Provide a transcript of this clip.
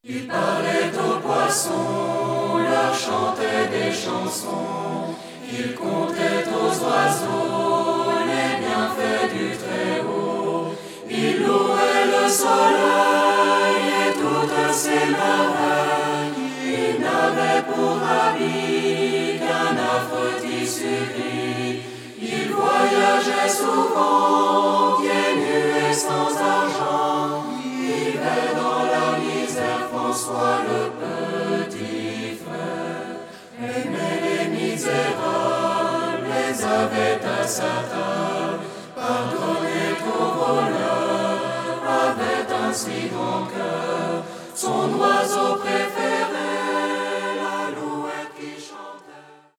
Il parlait aux poissons, leur chantait des chansons. Il comptait aux oiseaux les bienfaits du Très-Haut. Il louait le soleil et toutes ses merveilles. Il n'avait pour habit qu'un affreux tissu gris. Il voyageait souvent, pieds nus et sans argent. Il vivait dans la misère, François le petit frère. Aimait les misérables, les avait à sa table. Pardonnait aux voleurs, avait un si grand cœur. Son oiseau